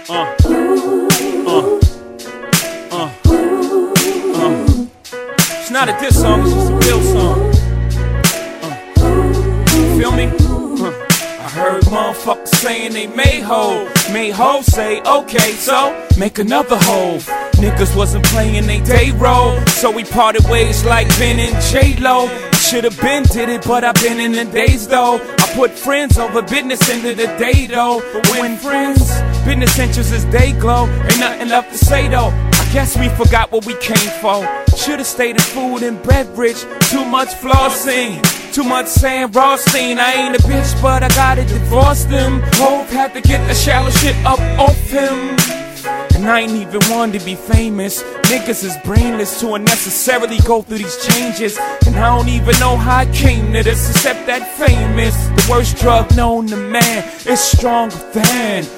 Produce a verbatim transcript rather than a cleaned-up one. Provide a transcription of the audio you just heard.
Uh, uh, uh, uh. It's not a diss song, it's just a real song. Uh, you feel me? Uh. I heard motherfuckers saying they made hoe. Made hoe say, okay, so make another hoe. Niggas wasn't playing they day role, so we parted ways like Ben and J-Lo. Should've been did it, but I've been in the days though. I put friends over business into the day though. But when friends, business interests as they glow, ain't nothing left to say though. I guess we forgot what we came for. Should've stayed in food and beverage. Too much flossing, too much saying Rothstein. I ain't a bitch, but I gotta divorce them. Hope had to get the shallow shit up off him. And I ain't even one to be famous. Niggas is brainless to unnecessarily go through these changes. And I don't even know how I came to this, except that famous. The worst drug known to man is stronger than